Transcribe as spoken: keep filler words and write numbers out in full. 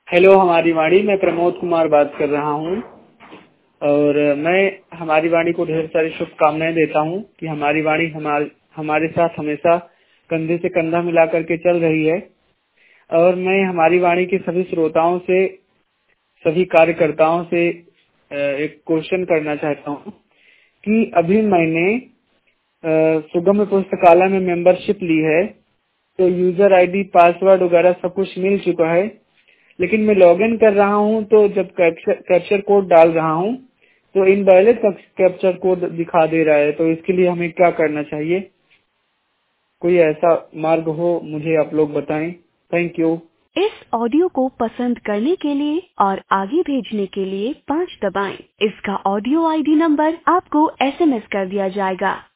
Hello हमारी वाणी, मैं प्रमोद कुमार बात कर रहा हूँ और मैं हमारी वाणी को ढेर सारी शुभकामनाएं देता हूँ कि हमारी वाणी हमारे हमारे साथ हमेशा कंधे से कंधा मिला करके चल रही है। और मैं हमारी वाणी के सभी श्रोताओं से, सभी कार्यकर्ताओं से एक क्वेश्चन करना चाहता हूँ कि अभी मैंने सुगम पुस्तकालय में मेंबरशिप ली है, तो यूजर आईडी, पासवर्ड वगैरह सब कुछ मिल चुका है, लेकिन मैं लॉगिन कर रहा हूं तो जब कैप्चर कोड डाल रहा हूं तो इनवैलिड कैप्चर कोड दिखा दे रहा है। तो इसके लिए हमें क्या करना चाहिए? कोई ऐसा मार्ग हो मुझे आप लोग बताएं। Thank you. इस ऑडियो को पसंद करने के लिए और आगे भेजने के लिए पाँच दबाएं। इसका ऑडियो आईडी नंबर आपको एसएमएस कर दिया जाएगा।